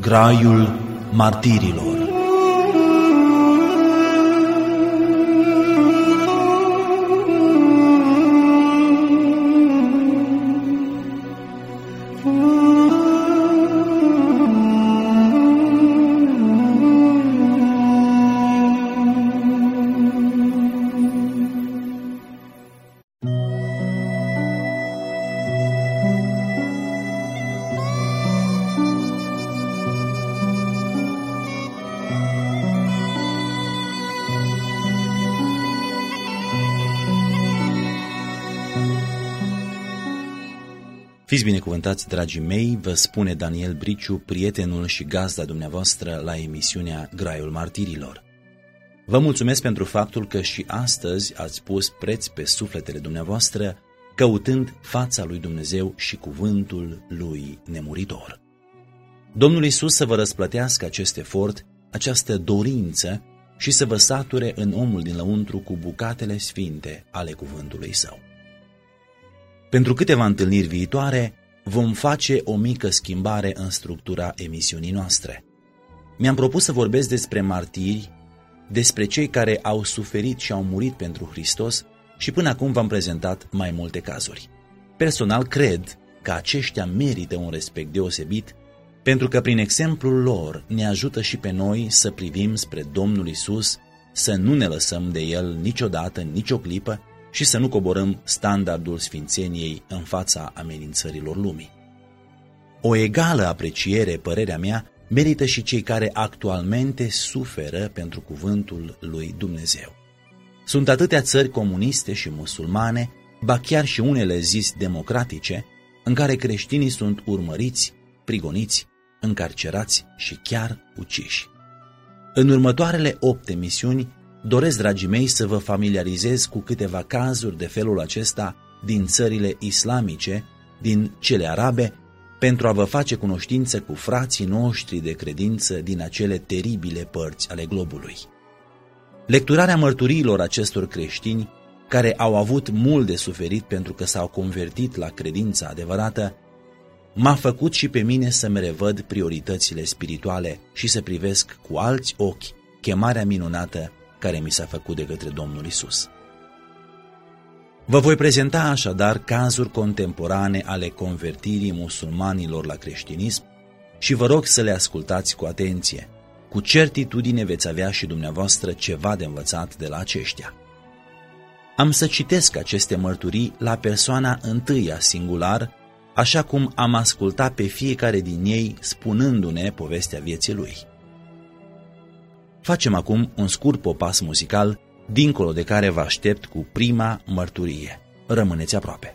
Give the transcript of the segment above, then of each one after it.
Graiul martirilor. Fiți binecuvântați, dragii mei, vă spune Daniel Briciu, prietenul și gazda dumneavoastră la emisiunea Graiul Martirilor. Vă mulțumesc pentru faptul că și astăzi ați pus preț pe sufletele dumneavoastră, căutând fața lui Dumnezeu și cuvântul lui nemuritor. Domnul Iisus să vă răsplătească acest efort, această dorință și să vă sature în omul din lăuntru cu bucatele sfinte ale cuvântului Său. Pentru câteva întâlniri viitoare vom face o mică schimbare în structura emisiunii noastre. Mi-am propus să vorbesc despre martiri, despre cei care au suferit și au murit pentru Hristos și până acum v-am prezentat mai multe cazuri. Personal cred că aceștia merită un respect deosebit, pentru că prin exemplul lor ne ajută și pe noi să privim spre Domnul Iisus, să nu ne lăsăm de El niciodată, nicio clipă, și să nu coborâm standardul sfințeniei în fața amenințărilor lumii. O egală apreciere, părerea mea, merită și cei care actualmente suferă pentru cuvântul lui Dumnezeu. Sunt atâtea țări comuniste și musulmane, ba chiar și unele zis democratice, în care creștinii sunt urmăriți, prigoniți, încarcerați și chiar uciși. În următoarele 8 emisiuni doresc, dragii mei, să vă familiarizez cu câteva cazuri de felul acesta din țările islamice, din cele arabe, pentru a vă face cunoștință cu frații noștri de credință din acele teribile părți ale globului. Lecturarea mărturiilor acestor creștini, care au avut mult de suferit pentru că s-au convertit la credința adevărată, m-a făcut și pe mine să-mi revăd prioritățile spirituale și să privesc cu alți ochi chemarea minunată care mi s-a făcut de către Domnul Iisus. Vă voi prezenta așadar cazuri contemporane ale convertirii musulmanilor la creștinism și vă rog să le ascultați cu atenție. Cu certitudine veți avea și dumneavoastră ceva de învățat de la aceștia. Am să citesc aceste mărturii la persoana întâia singular, așa cum am ascultat pe fiecare din ei spunându-ne povestea vieții lui. Facem acum un scurt popas muzical, dincolo de care vă aștept cu prima mărturie. Rămâneți aproape!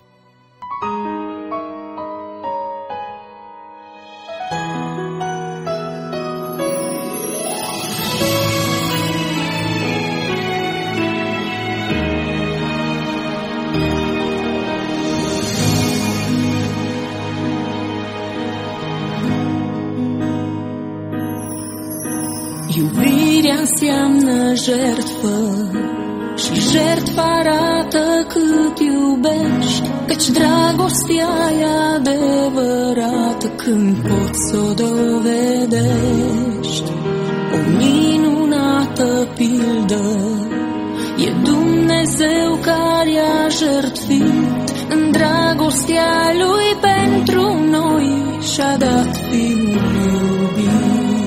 Iubirea înseamnă jertfă și jertfa arată cât iubești, căci dragostea e adevărată când poți să o dovedești. O minunată pildă e Dumnezeu care a jertfit în dragostea Lui pentru noi și-a dat Fiul iubit.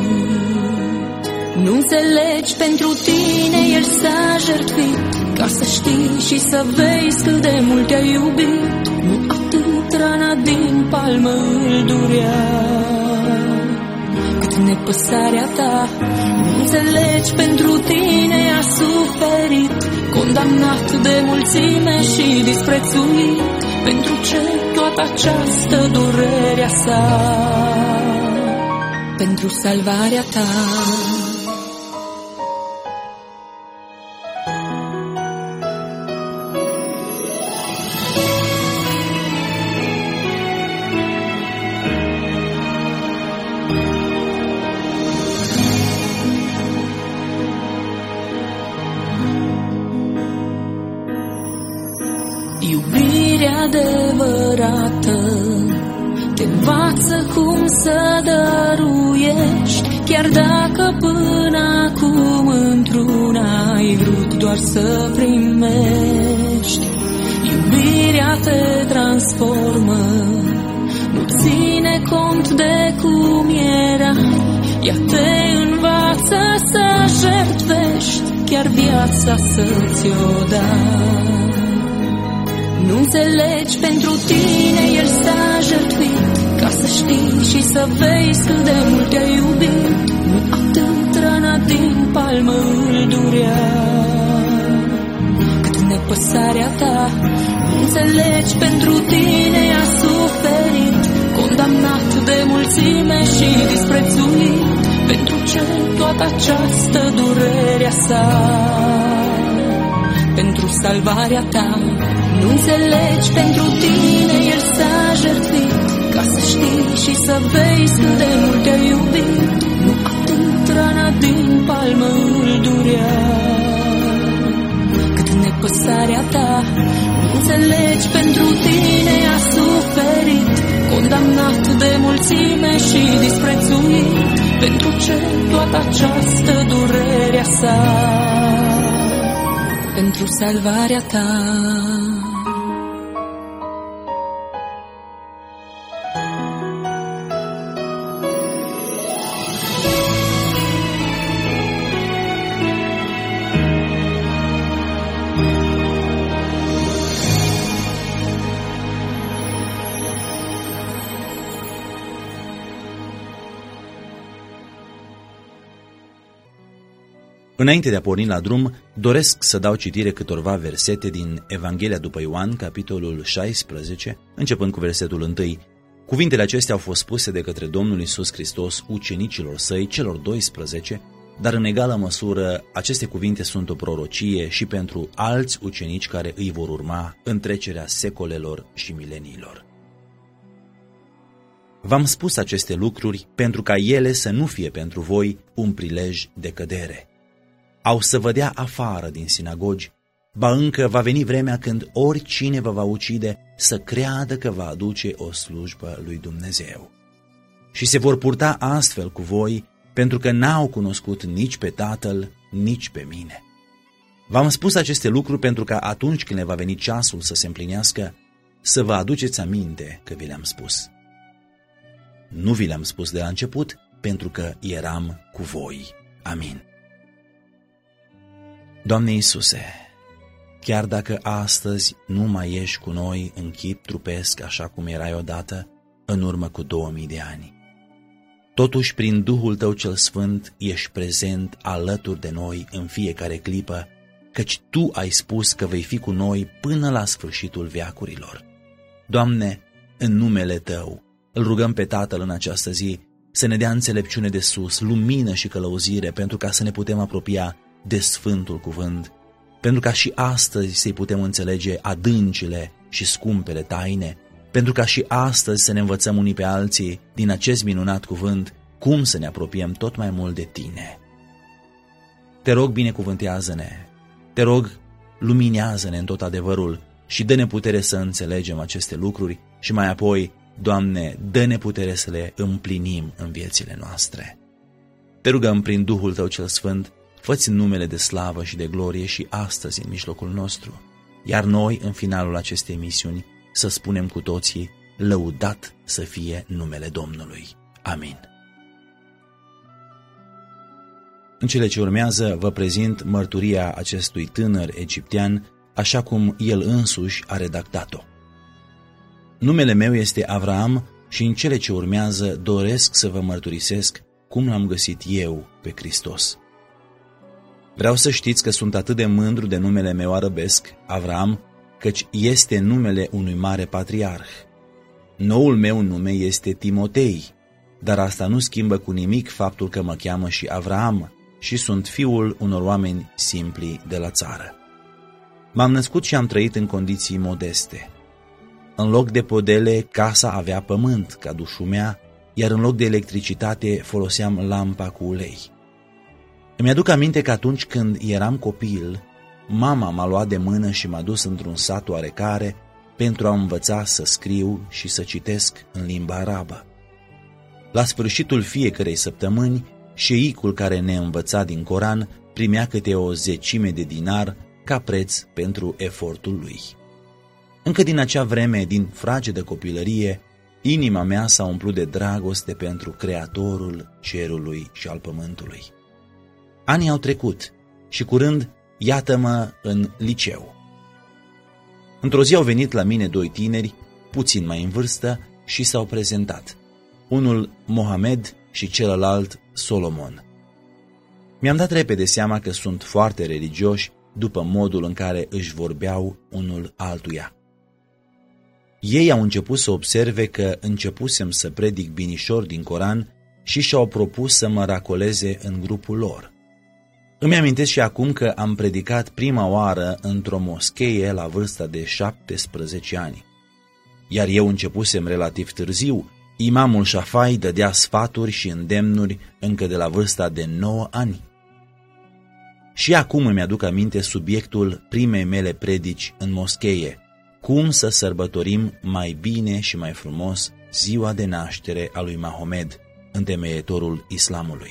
Nu înțelegi, pentru tine El s-a jertfit, ca să știi și să vezi cât de mult te-a iubit. Nu atât rana din palmă îl durea, cât nepăsarea ta. Nu înțelegi, pentru tine a suferit, condamnat de mulțime și disprețuit. Pentru ce toată această durerea sa? Pentru salvarea ta. Iubirea adevărată te Învață cum să dăruiești, chiar dacă până acum într-una ai vrut doar să primești. Iubirea te transformă, nu ține cont de cum erai, ea te învață să jertfești, chiar viața să-ți-o dai. Nu înțelegi, pentru tine El s-a jertfit, ca să știi și să vezi cât de mult te-a iubit. Nu atât rana din palmă îl durea, cât nepăsarea ta. Nu înțelegi, pentru tine a suferit, condamnat de mulțime și disprețuit. Pentru ce toată această durerea sa? Pentru salvarea ta. Nu înțelegi, pentru tine El s-a jertfit, ca să știi și să vezi cât de mult te-a iubit. Nu atât rana din palmă îl durea, cât nepăsarea ta. Nu înțelegi, pentru tine a suferit, condamnat de mulțime și disprețuit. Pentru ce toată această durerea sa? Pentru salvarea ta. Înainte de a porni la drum, doresc să dau citire câtorva versete din Evanghelia după Ioan, capitolul 16, începând cu versetul 1. Cuvintele acestea au fost spuse de către Domnul Iisus Hristos ucenicilor săi, celor 12, dar în egală măsură aceste cuvinte sunt o prorocie și pentru alți ucenici care îi vor urma în trecerea secolelor și mileniilor. V-am spus aceste lucruri pentru ca ele să nu fie pentru voi un prilej de cădere. Au să vă dea afară din sinagogi, ba încă va veni vremea când oricine vă va ucide să creadă că va aduce o slujbă lui Dumnezeu. Și se vor purta astfel cu voi, pentru că n-au cunoscut nici pe Tatăl, nici pe mine. V-am spus aceste lucruri pentru că atunci când le va veni ceasul să se împlinească, să vă aduceți aminte că vi le-am spus. Nu vi le-am spus de la început, pentru că eram cu voi. Amin. Doamne Iisuse, chiar dacă astăzi nu mai ești cu noi în chip trupesc așa cum erai odată, în urmă cu 2000 de ani, totuși prin Duhul Tău cel Sfânt ești prezent alături de noi în fiecare clipă, căci Tu ai spus că vei fi cu noi până la sfârșitul veacurilor. Doamne, în numele Tău, îl rugăm pe Tatăl în această zi să ne dea înțelepciune de sus, lumină și călăuzire pentru ca să ne putem apropia de Sfântul Cuvânt, pentru ca și astăzi să-i putem înțelege adâncile și scumpele taine, pentru ca și astăzi să ne învățăm unii pe alții din acest minunat cuvânt cum să ne apropiem tot mai mult de Tine. Te rog, binecuvântează-ne, te rog, luminează-ne în tot adevărul și dă-ne putere să înțelegem aceste lucruri și mai apoi, Doamne, dă-ne putere să le împlinim în viețile noastre. Te rugăm prin Duhul Tău cel Sfânt, fă-ți numele de slavă și de glorie și astăzi în mijlocul nostru, iar noi, în finalul acestei emisiuni, să spunem cu toții, lăudat să fie numele Domnului. Amin. În cele ce urmează vă prezint mărturia acestui tânăr egiptean, așa cum el însuși a redactat-o. Numele meu este Avraam și în cele ce urmează doresc să vă mărturisesc cum l-am găsit eu pe Hristos. Vreau să știți că sunt atât de mândru de numele meu arăbesc, Avraam, căci este numele unui mare patriarh. Noul meu nume este Timotei, dar asta nu schimbă cu nimic faptul că mă cheamă și Avraam și sunt fiul unor oameni simpli de la țară. M-am născut și am trăit în condiții modeste. În loc de podele, casa avea pământ ca dușul mea, iar în loc de electricitate foloseam lampa cu ulei. Îmi aduc aminte că atunci când eram copil, mama m-a luat de mână și m-a dus într-un sat oarecare, pentru a învăța să scriu și să citesc în limba arabă. La sfârșitul fiecărei săptămâni, șeicul care ne învăța din Coran primea câte o 10 de dinar ca preț pentru efortul lui. Încă din acea vreme, din fragedă copilărie, inima mea s-a umplut de dragoste pentru Creatorul cerului și al pământului. Anii au trecut și curând iată-mă în liceu. Într-o zi au venit la mine 2 tineri, puțin mai în vârstă, și s-au prezentat. Unul Mohamed și celălalt Solomon. Mi-am dat repede seama că sunt foarte religioși după modul în care își vorbeau unul altuia. Ei au început să observe că începusem să predic binișor din Coran și și-au propus să mă racoleze în grupul lor. Îmi amintesc și acum că am predicat prima oară într-o moschee la vârsta de 17 ani. Iar eu începusem relativ târziu. Imamul Șafai dădea sfaturi și îndemnuri încă de la vârsta de 9 ani. Și acum îmi aduc aminte subiectul primei mele predici în moschee: cum să sărbătorim mai bine și mai frumos ziua de naștere a lui Mahomed, întemeietorul islamului.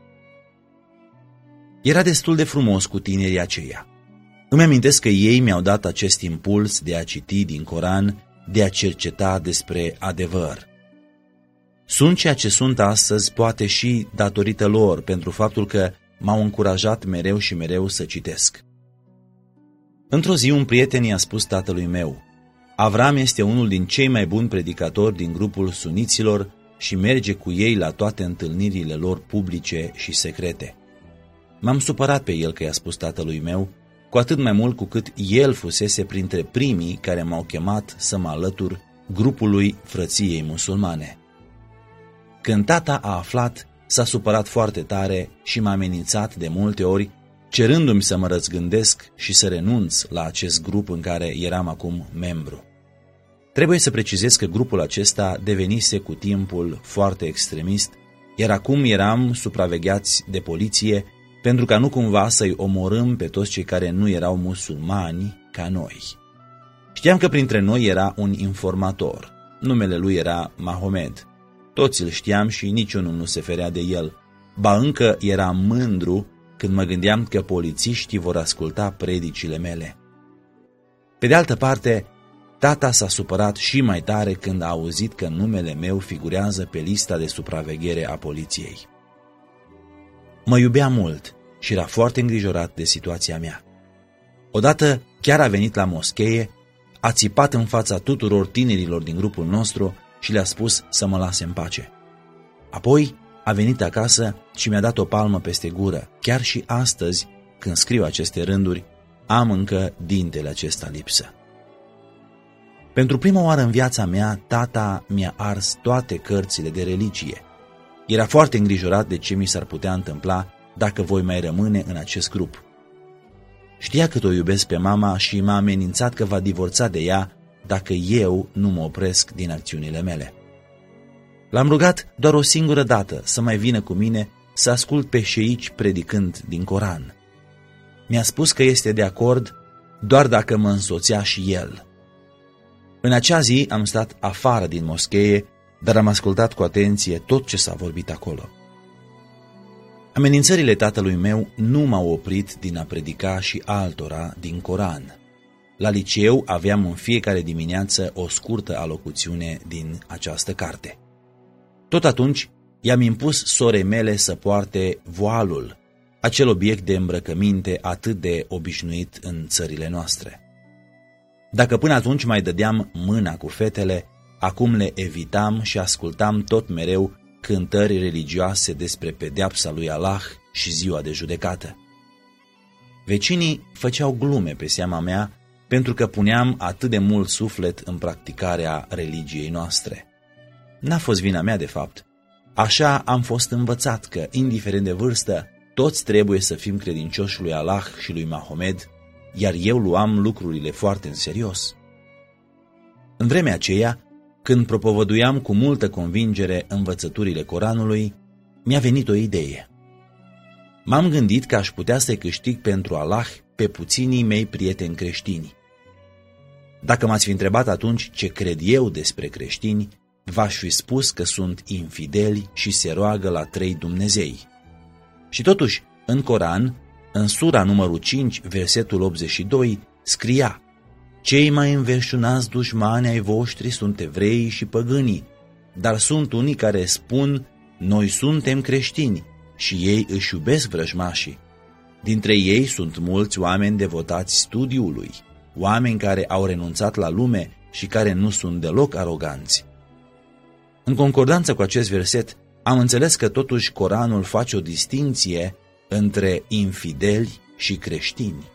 Era destul de frumos cu tinerii aceia. Îmi amintesc că ei mi-au dat acest impuls de a citi din Coran, de a cerceta despre adevăr. Sunt ceea ce sunt astăzi, poate și datorită lor, pentru faptul că m-au încurajat mereu și mereu să citesc. Într-o zi, un prieten i-a spus tatălui meu: Avram este unul din cei mai buni predicatori din grupul suniților și merge cu ei la toate întâlnirile lor publice și secrete. M-am supărat pe el că i-a spus tatălui meu, cu atât mai mult cu cât el fusese printre primii care m-au chemat să mă alătur grupului Frăției Musulmane. Când tata a aflat, s-a supărat foarte tare și m-a amenințat de multe ori, cerându-mi să mă răzgândesc și să renunț la acest grup în care eram acum membru. Trebuie să precizez că grupul acesta devenise cu timpul foarte extremist, iar acum eram supravegheați de poliție pentru ca nu cumva să-i omorâm pe toți cei care nu erau musulmani ca noi. Știam că printre noi era un informator. Numele lui era Mahomed. Toți îl știam și niciunul nu se ferea de el. Ba încă eram mândru când mă gândeam că polițiștii vor asculta predicile mele. Pe de altă parte, tata s-a supărat și mai tare când a auzit că numele meu figurează pe lista de supraveghere a poliției. Mă iubea mult și era foarte îngrijorat de situația mea. Odată chiar a venit la moschee, a țipat în fața tuturor tinerilor din grupul nostru și le-a spus să mă lase în pace. Apoi a venit acasă și mi-a dat o palmă peste gură. Chiar și astăzi, când scriu aceste rânduri, am încă dintele acesta lipsă. Pentru prima oară în viața mea, tata mi-a ars toate cărțile de religie. Era foarte îngrijorat de ce mi s-ar putea întâmpla dacă voi mai rămâne în acest grup. Știa cât o iubesc pe mama și m-a amenințat că va divorța de ea dacă eu nu mă opresc din acțiunile mele. L-am rugat doar o singură dată să mai vină cu mine să ascult pe șeici predicând din Coran. Mi-a spus că este de acord doar dacă mă însoțea și el. În acea zi am stat afară din moschee, dar am ascultat cu atenție tot ce s-a vorbit acolo. Amenințările tatălui meu nu m-au oprit din a predica și altora din Coran. La liceu aveam în fiecare dimineață o scurtă alocuțiune din această carte. Tot atunci i-am impus sorei mele să poarte voalul, acel obiect de îmbrăcăminte atât de obișnuit în țările noastre. Dacă până atunci mai dădeam mâna cu fetele, acum le evitam și ascultam tot mereu cântări religioase despre pedeapsa lui Allah și ziua de judecată. Vecinii făceau glume pe seama mea pentru că puneam atât de mult suflet în practicarea religiei noastre. N-a fost vina mea, de fapt. Așa am fost învățat că, indiferent de vârstă, toți trebuie să fim credincioși lui Allah și lui Mahomed, iar eu luam lucrurile foarte în serios. În vremea aceea, când propovăduiam cu multă convingere învățăturile Coranului, mi-a venit o idee. M-am gândit că aș putea să-i câștig pentru Allah pe puținii mei prieteni creștini. Dacă m-ați fi întrebat atunci ce cred eu despre creștini, v-aș fi spus că sunt infideli și se roagă la 3 Dumnezei. Și totuși, în Coran, în sura numărul 5, versetul 82, scria: cei mai înverșunați dușmani ai voștri sunt evreii și păgânii, dar sunt unii care spun: noi suntem creștini, și ei își iubesc vrăjmașii. Dintre ei sunt mulți oameni devotați studiului, oameni care au renunțat la lume și care nu sunt deloc aroganți. În concordanță cu acest verset, am înțeles că totuși Coranul face o distinție între infideli și creștini.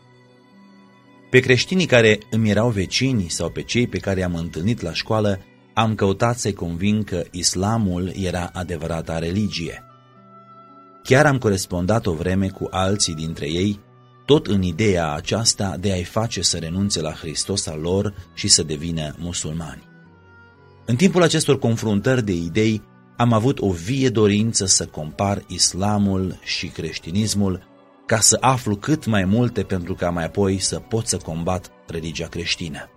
Pe creștinii care îmi erau vecini sau pe cei pe care i-am întâlnit la școală, am căutat să-i conving că islamul era adevărata religie. Chiar am corespondat o vreme cu alții dintre ei, tot în ideea aceasta de a-i face să renunțe la Hristos al lor și să devină musulmani. În timpul acestor confruntări de idei, am avut o vie dorință să compar islamul și creștinismul, ca să aflu cât mai multe pentru ca mai apoi să pot să combat religia creștină.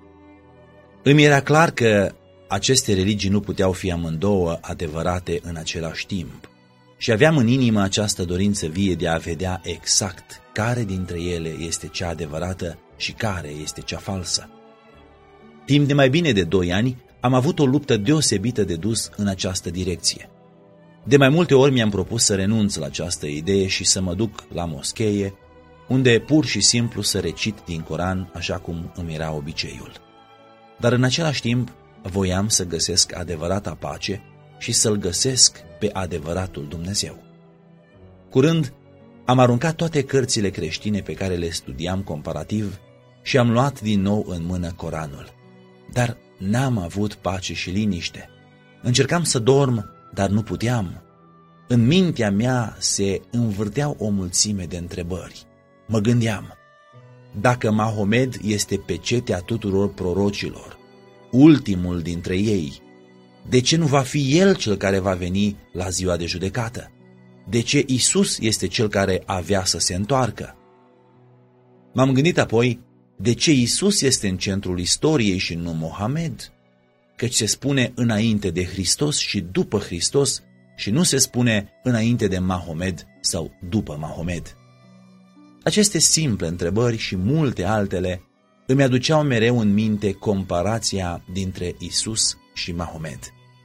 Îmi era clar că aceste religii nu puteau fi amândouă adevărate în același timp și aveam în inimă această dorință vie de a vedea exact care dintre ele este cea adevărată și care este cea falsă. Timp de mai bine de 2 ani am avut o luptă deosebită de dus în această direcție. De mai multe ori mi-am propus să renunț la această idee și să mă duc la moschee, unde pur și simplu să recit din Coran așa cum îmi era obiceiul. Dar în același timp voiam să găsesc adevărata pace și să-L găsesc pe adevăratul Dumnezeu. Curând am aruncat toate cărțile creștine pe care le studiam comparativ și am luat din nou în mână Coranul. Dar n-am avut pace și liniște. Încercam să dorm, dar nu puteam. În mintea mea se învârteau o mulțime de întrebări. Mă gândeam: dacă Mahomed este pecetea tuturor prorocilor, ultimul dintre ei, de ce nu va fi el cel care va veni la ziua de judecată? De ce Isus este cel care avea să se întoarcă? M-am gândit apoi: de ce Isus este în centrul istoriei și nu Mohamed? Căci se spune înainte de Hristos și după Hristos și nu se spune înainte de Mahomed sau după Mahomed. Aceste simple întrebări și multe altele îmi aduceau mereu în minte comparația dintre Isus și Mahomed.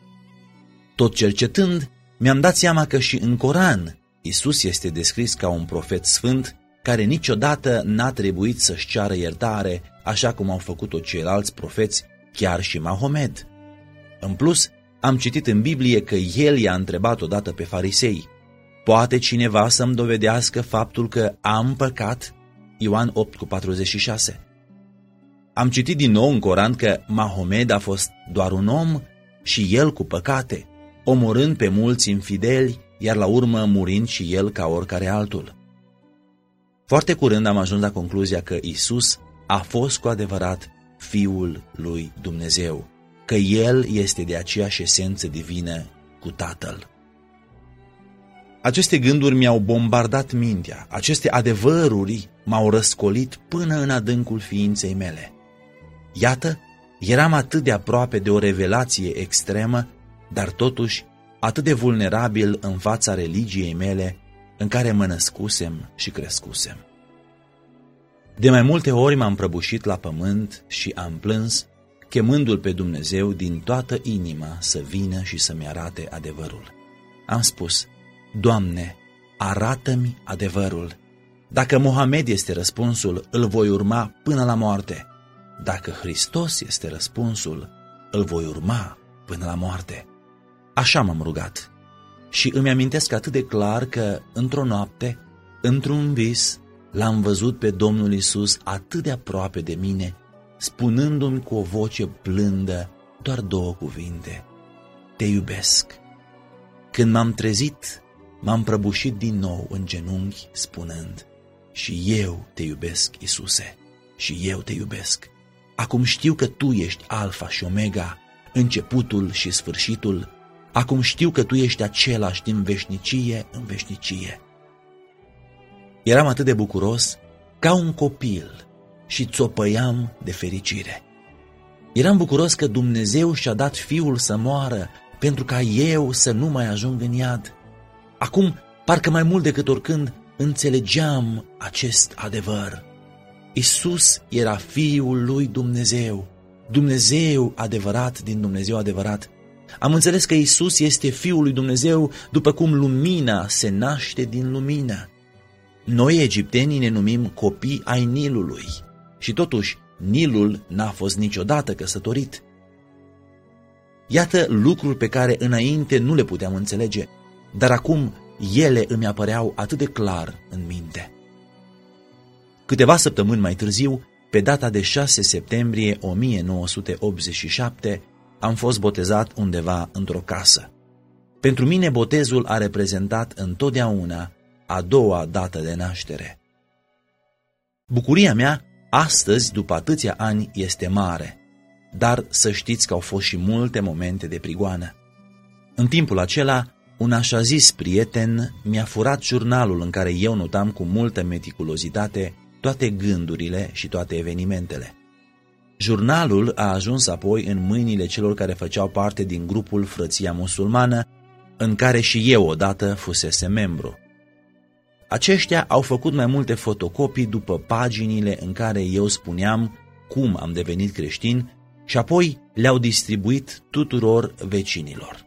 Tot cercetând, mi-am dat seama că și în Coran Isus este descris ca un profet sfânt care niciodată n-a trebuit să-și ceară iertare, așa cum au făcut-o ceilalți profeți, chiar și Mahomed. În plus, am citit în Biblie că el i-a întrebat odată pe farisei: poate cineva să-mi dovedească faptul că am păcat? Ioan 8,46. Am citit din nou în Coran că Mahomed a fost doar un om și el cu păcate, omorând pe mulți infideli, iar la urmă murind și el ca oricare altul. Foarte curând am ajuns la concluzia că Isus a fost cu adevărat Fiul lui Dumnezeu, că El este de aceeași esență divină cu Tatăl. Aceste gânduri mi-au bombardat mintea, aceste adevăruri m-au răscolit până în adâncul ființei mele. Iată, eram atât de aproape de o revelație extremă, dar totuși atât de vulnerabil în fața religiei mele în care mă născusem și crescusem. De mai multe ori m-am prăbușit la pământ și am plâns, chemându-L pe Dumnezeu din toată inima să vină și să-mi arate adevărul. Am spus: Doamne, arată-mi adevărul. Dacă Mohamed este răspunsul, îl voi urma până la moarte. Dacă Hristos este răspunsul, îl voi urma până la moarte. Așa m-am rugat. Și îmi amintesc atât de clar că, într-o noapte, într-un vis, l-am văzut pe Domnul Iisus atât de aproape de mine, spunându-mi cu o voce blândă doar 2 cuvinte: te iubesc. Când m-am trezit, m-am prăbușit din nou în genunchi, spunând: și eu te iubesc, Iisuse, și eu te iubesc. Acum știu că Tu ești Alfa și Omega, începutul și sfârșitul. Acum știu că Tu ești același din veșnicie în veșnicie. Eram atât de bucuros ca un copil și țopăiam de fericire. Eram bucuros că Dumnezeu și-a dat Fiul să moară pentru ca eu să nu mai ajung în iad. Acum, parcă mai mult decât oricând, înțelegeam acest adevăr. Iisus era Fiul lui Dumnezeu, Dumnezeu adevărat din Dumnezeu adevărat. Am înțeles că Iisus este Fiul lui Dumnezeu, după cum lumina se naște din lumină. Noi, egiptenii, ne numim copii ai Nilului și totuși Nilul n-a fost niciodată căsătorit. Iată lucruri pe care înainte nu le puteam înțelege, dar acum ele îmi apăreau atât de clar în minte. Câteva săptămâni mai târziu, pe data de 6 septembrie 1987, am fost botezat undeva într-o casă. Pentru mine botezul a reprezentat întotdeauna a doua dată de naștere. Bucuria mea astăzi, după atâția ani, este mare, dar să știți că au fost și multe momente de prigoană. În timpul acela, un așa zis prieten mi-a furat jurnalul în care eu notam cu multă meticulozitate toate gândurile și toate evenimentele. Jurnalul a ajuns apoi în mâinile celor care făceau parte din grupul Frăția Musulmană, în care și eu odată fusese membru. Aceștia au făcut mai multe fotocopii după paginile în care eu spuneam cum am devenit creștin și apoi le-au distribuit tuturor vecinilor.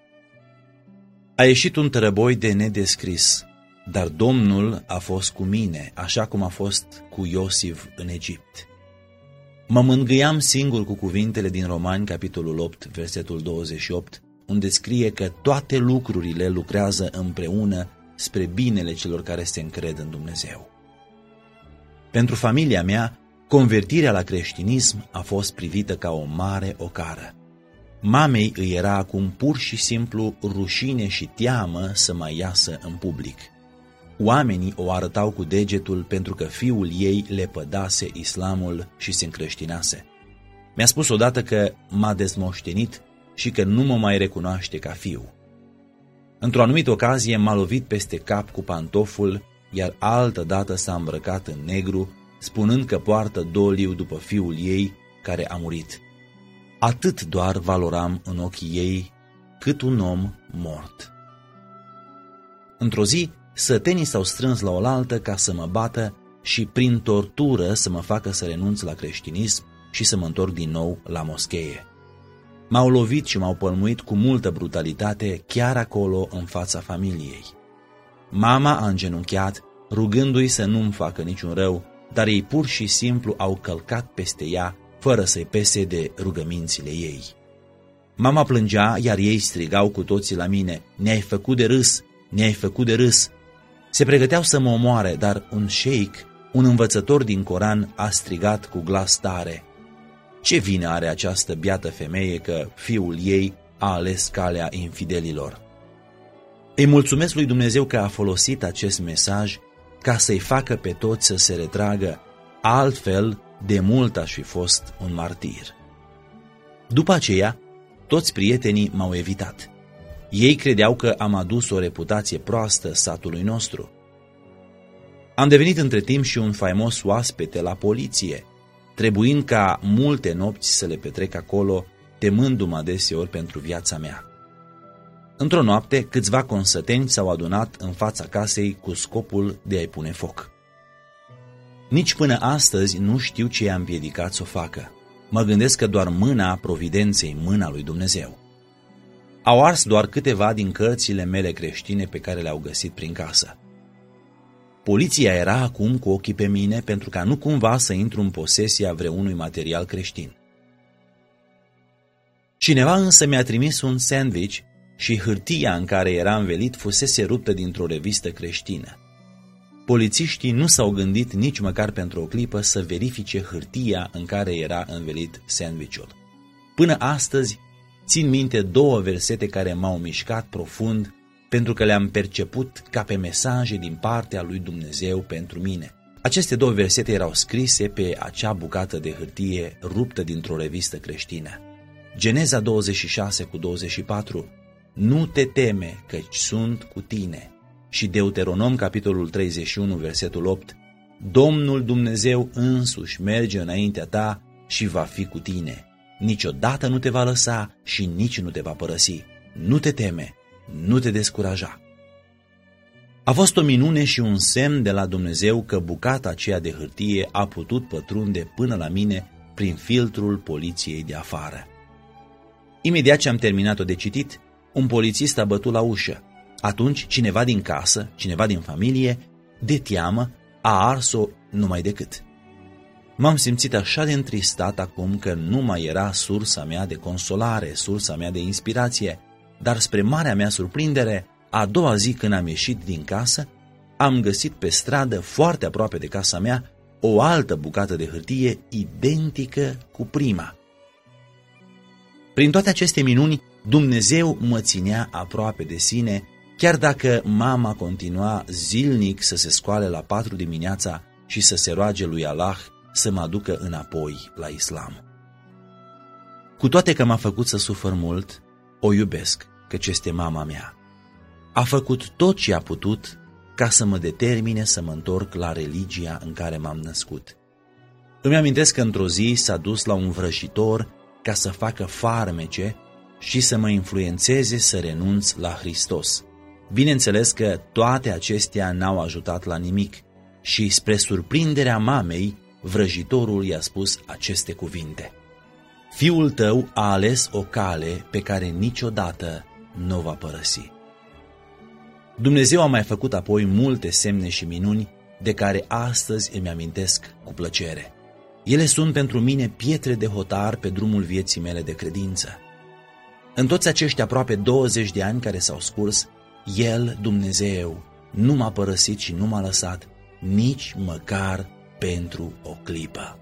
A ieșit un tărăboi de nedescris, dar Domnul a fost cu mine, așa cum a fost cu Iosif în Egipt. Mă mângâiam singur cu cuvintele din Romani, capitolul 8, versetul 28, unde scrie că toate lucrurile lucrează împreună spre binele celor care se încred în Dumnezeu. Pentru familia mea, convertirea la creștinism a fost privită ca o mare ocară. Mamei îi era acum pur și simplu rușine și teamă să mai iasă în public. Oamenii o arătau cu degetul pentru că fiul ei lepădase islamul și se încreștinase. Mi-a spus odată că m-a dezmoștenit și că nu mă mai recunoaște ca fiu. Într-o anumită ocazie m-a lovit peste cap cu pantoful, iar altă dată s-a îmbrăcat în negru, spunând că poartă doliu după fiul ei care a murit. Atât doar valoram în ochii ei cât un om mort. Într-o zi, sătenii s-au strâns la oaltă ca să mă bată și prin tortură să mă facă să renunț la creștinism și să mă întorc din nou la moschee. M-au lovit și m-au pălmuit cu multă brutalitate chiar acolo în fața familiei. Mama a îngenunchiat, rugându-i să nu-mi facă niciun rău, dar ei pur și simplu au călcat peste ea, fără să-i pese de rugămințile ei. Mama plângea, iar ei strigau cu toții la mine: "Ne-ai făcut de râs, ne-ai făcut de râs." Se pregăteau să mă omoare, dar un șeic, un învățător din Coran, a strigat cu glas tare: "Ce vină are această biată femeie că fiul ei a ales calea infidelilor?" Îi mulțumesc lui Dumnezeu că a folosit acest mesaj ca să-i facă pe toți să se retragă, altfel de mult aș fi fost un martir. După aceea, toți prietenii m-au evitat. Ei credeau că am adus o reputație proastă satului nostru. Am devenit între timp și un faimos oaspete la poliție, trebuind ca multe nopți să le petrec acolo, temându-mă adeseori pentru viața mea. Într-o noapte, câțiva consăteni s-au adunat în fața casei cu scopul de a-i pune foc. Nici până astăzi nu știu ce i-a împiedicat să o facă. Mă gândesc că doar mâna providenței, mâna lui Dumnezeu. Au ars doar câteva din cărțile mele creștine pe care le-au găsit prin casă. Poliția era acum cu ochii pe mine pentru ca nu cumva să intru în posesia vreunui material creștin. Cineva însă mi-a trimis un sandwich și hârtia în care era învelit fusese ruptă dintr-o revistă creștină. Polițiștii nu s-au gândit nici măcar pentru o clipă să verifice hârtia în care era învelit sandwichul. Până astăzi țin minte două versete care m-au mișcat profund pentru că le-am perceput ca pe mesaje din partea lui Dumnezeu pentru mine. Aceste două versete erau scrise pe acea bucată de hârtie ruptă dintr-o revistă creștină. Geneza 26:24, "Nu te teme, căci sunt cu tine." Și Deuteronom, capitolul 31, versetul 8, "Domnul Dumnezeu însuși merge înaintea ta și va fi cu tine. niciodată nu te va lăsa și nici nu te va părăsi. Nu te teme, nu te descuraja. A fost o minune și un semn de la Dumnezeu că bucata aceea de hârtie a putut pătrunde până la mine prin filtrul poliției de afară. Imediat ce am terminat-o de citit, un polițist a bătut la ușă. Atunci cineva din casă, cineva din familie, de teamă, a ars-o numai decât. M-am simțit așa de întristat acum că nu mai era sursa mea de consolare, sursa mea de inspirație, dar spre marea mea surprindere, a doua zi când am ieșit din casă, am găsit pe stradă, foarte aproape de casa mea, o altă bucată de hârtie identică cu prima. Prin toate aceste minuni, Dumnezeu mă ținea aproape de sine, chiar dacă mama continua zilnic să se scoale la 4 dimineața și să se roage lui Allah să mă aducă înapoi la islam. Cu toate că m-a făcut să sufăr mult, o iubesc, căci este mama mea. A făcut tot ce a putut ca să mă determine să mă întorc la religia în care m-am născut. Îmi amintesc că într-o zi s-a dus la un vrăjitor ca să facă farmece și să mă influențeze să renunț la Hristos. Bineînțeles că toate acestea n-au ajutat la nimic și, spre surprinderea mamei, vrăjitorul i-a spus aceste cuvinte: fiul tău a ales o cale pe care niciodată nu o va părăsi. Dumnezeu a mai făcut apoi multe semne și minuni de care astăzi îmi amintesc cu plăcere. Ele sunt pentru mine pietre de hotar pe drumul vieții mele de credință. În toți acești aproape 20 de ani care s-au scurs, El, Dumnezeu, nu m-a părăsit și nu m-a lăsat nici măcar pentru o clipă.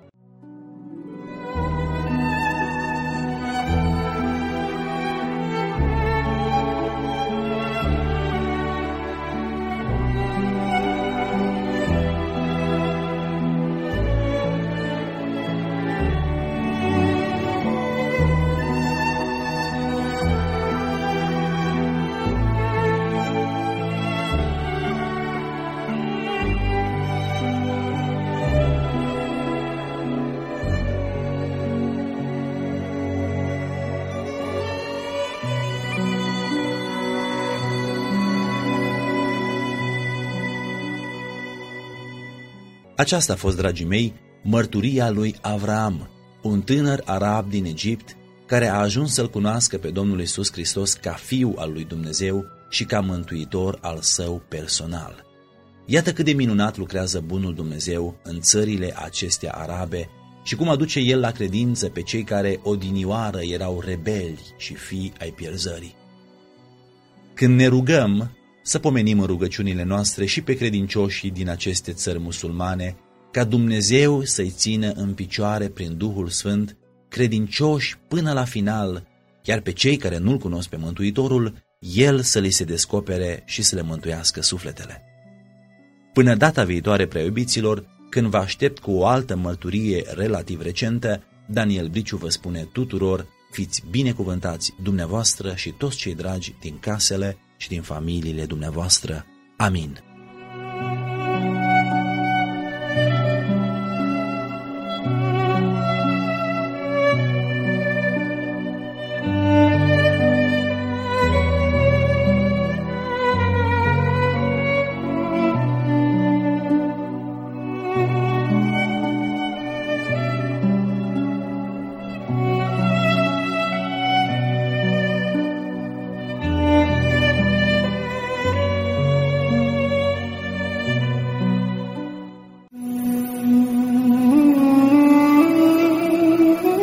Aceasta a fost, dragii mei, mărturia lui Avraam, un tânăr arab din Egipt care a ajuns să-L cunoască pe Domnul Iisus Hristos ca Fiul al lui Dumnezeu și ca mântuitor al său personal. Iată cât de minunat lucrează bunul Dumnezeu în țările acestea arabe și cum aduce El la credință pe cei care odinioară erau rebeli și fii ai pierzării. Când ne rugăm, să pomenim în rugăciunile noastre și pe credincioșii din aceste țări musulmane, ca Dumnezeu să-i țină în picioare prin Duhul Sfânt, credincioși până la final, iar pe cei care nu-L cunosc pe Mântuitorul, El să li se descopere și să le mântuiască sufletele. Până data viitoare, prea iubiților, când vă aștept cu o altă mărturie relativ recentă, Daniel Briciu vă spune tuturor: fiți binecuvântați dumneavoastră și toți cei dragi din casele și din familiile dumneavoastră. Amin.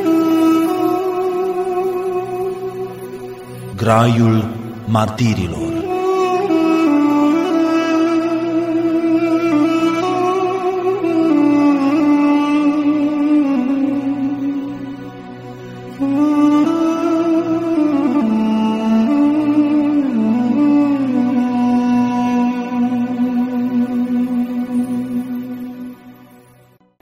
Graiul martirilor.